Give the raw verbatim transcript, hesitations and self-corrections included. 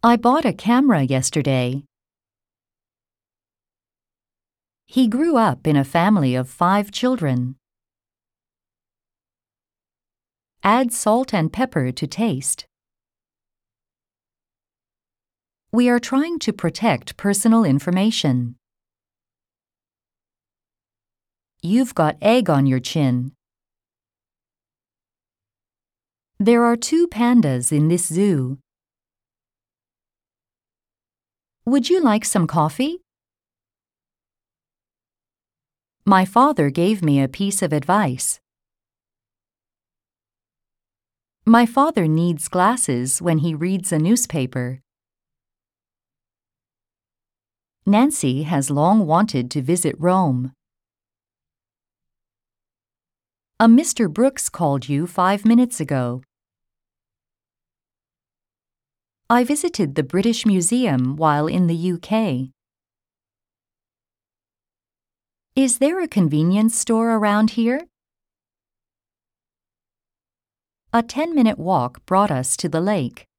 I bought a camera yesterday. He grew up in a family of five children. Add salt and pepper to taste. We are trying to protect personal information. You've got egg on your chin. There are two pandas in this zoo. Would you like some coffee? My father gave me a piece of advice. My father needs glasses when he reads a newspaper. Nancy has long wanted to visit Rome. A Mister Brooks called you five minutes ago. I visited the British Museum while in the U K. Is there a convenience store around here? A ten-minute walk brought us to the lake.